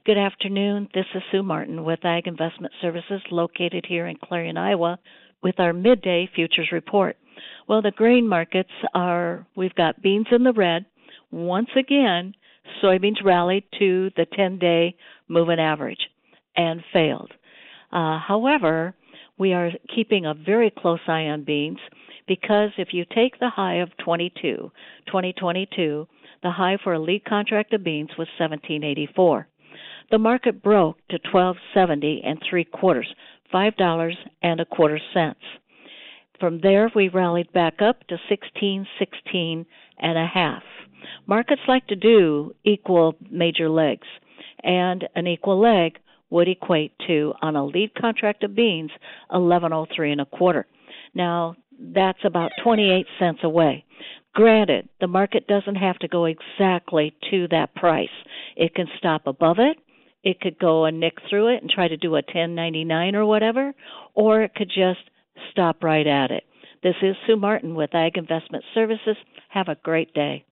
Good afternoon. This is Sue Martin with Ag Investment Services located here in Clarion, Iowa with our midday futures report. Well, the grain markets we've got beans in the red. Once again, soybeans rallied to the 10-day moving average and failed. However, we are keeping a very close eye on beans because if you take the high of 2022, the high for a lead contract of beans was 1784. The market broke to 12.70 and 3/4, $5.25. From there, we rallied back up to 16.16 and a half. Markets like to do equal major legs, and an equal leg would equate to, on a lead contract of beans, 11.03 and a quarter. Now, that's about 28 cents away. Granted, the market doesn't have to go exactly to that price. It can stop above it. It could go and nick through it and try to do a 10.99 or whatever, or it could just stop right at it. This is Sue Martin with Ag Investment Services. Have a great day.